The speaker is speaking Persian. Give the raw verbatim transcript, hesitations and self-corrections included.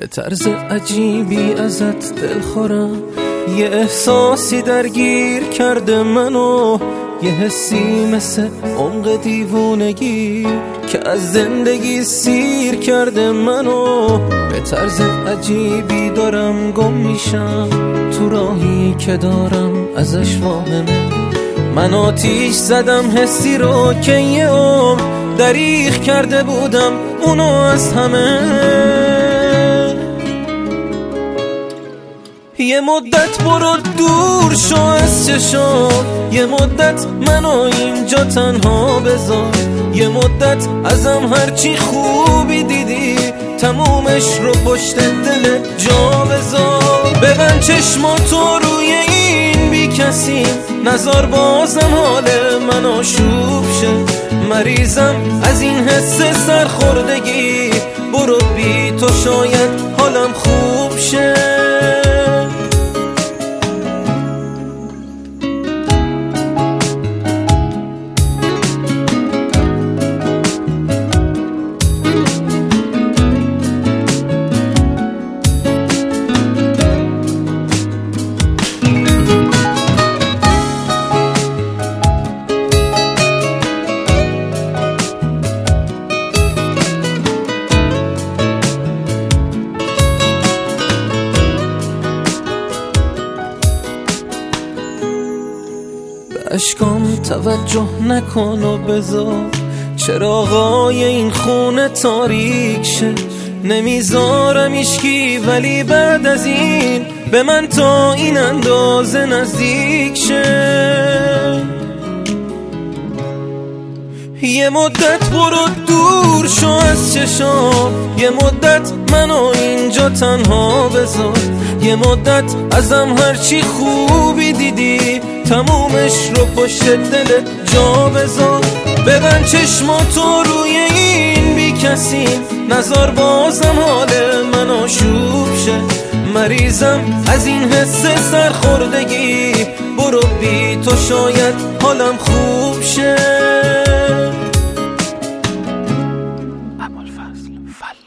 به طرز عجیبی ازت دل خورم، یه احساسی درگیر کرده منو، یه حسی مثل عمق دیوونگی که از زندگی سیر کرده منو. به طرز عجیبی دارم گم میشم تو راهی که دارم ازش واهمه. من آتیش زدم حسی رو که یه عمر دریغ کرده بودم اونو از همه. یه مدت برو دور شو از چشام، یه مدت منو اینجا تنها بذار، یه مدت ازم هرچی خوبی دیدی تمومش رو پشت دل جا بذار. ببند چشماتو روی این بی کسی، نظر بازم حال من آشوب شه. مریضم از این حس سرخوردگی، برو بی تو شاید حالم خوب شه. اشکام توجه نکن و بذار چراغای این خونه تاریک شه. نمیذارم ایشکی ولی بعد از این به من تا این اندازه نزدیک شه. یه مدت برو دور شو از چشام، یه مدت منو اینجا تنها بذار، یه مدت ازم هرچی خوبی دیدی تمومش رو پشت دل جا بذار. ببند چشماتو روی این بی کسی، نظر بازم حال من آشوب شه. مریضم از این حس سرخوردگی، برو بی تو شاید حالم خوب شه. ابوالفضل